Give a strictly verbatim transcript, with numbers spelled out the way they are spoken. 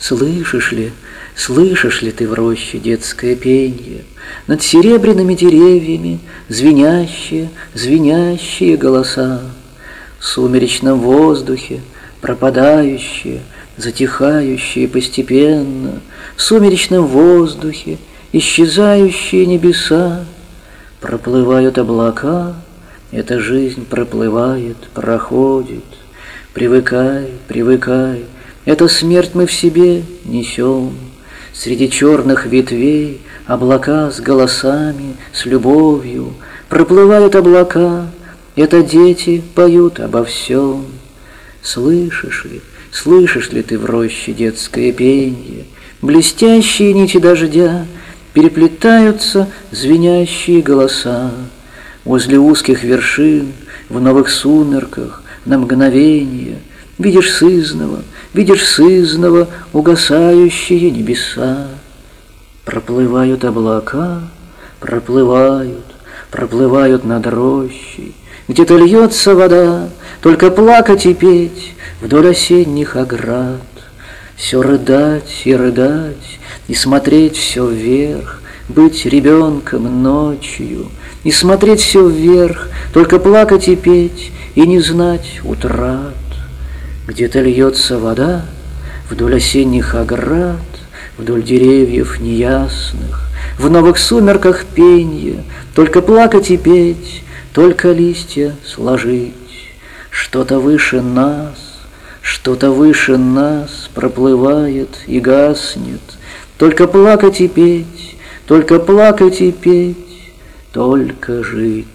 Слышишь ли, слышишь ли ты в роще детское пенье, над серебряными деревьями звенящие, звенящие голоса, в сумеречном воздухе пропадающие, затихающие постепенно, в сумеречном воздухе исчезающие небеса. Проплывают облака, эта жизнь проплывает, проходит. Привыкай, привыкай, эту смерть мы в себе несем. Среди черных ветвей облака с голосами, с любовью. Проплывают облака, это дети поют обо всем. Слышишь ли, слышишь ли ты в роще детское пенье? Блестящие нити дождя, переплетаются звенящие голоса. Возле узких вершин, в новых сумерках, на мгновение видишь сызнова, видишь сызнова угасающие небеса. Проплывают облака, проплывают, проплывают над рощей. Где-то льется вода, только плакать и петь вдоль осенних оград. Все рыдать и рыдать, и смотреть все вверх, быть ребенком ночью, и смотреть все вверх, только плакать и петь, и не знать утрат. Где-то льется вода вдоль осенних оград, вдоль деревьев неясных, в новых сумерках пенье, только плакать и петь, только листья сложить. Что-то выше нас, что-то выше нас проплывает и гаснет, только плакать и петь, только плакать и петь, только жить.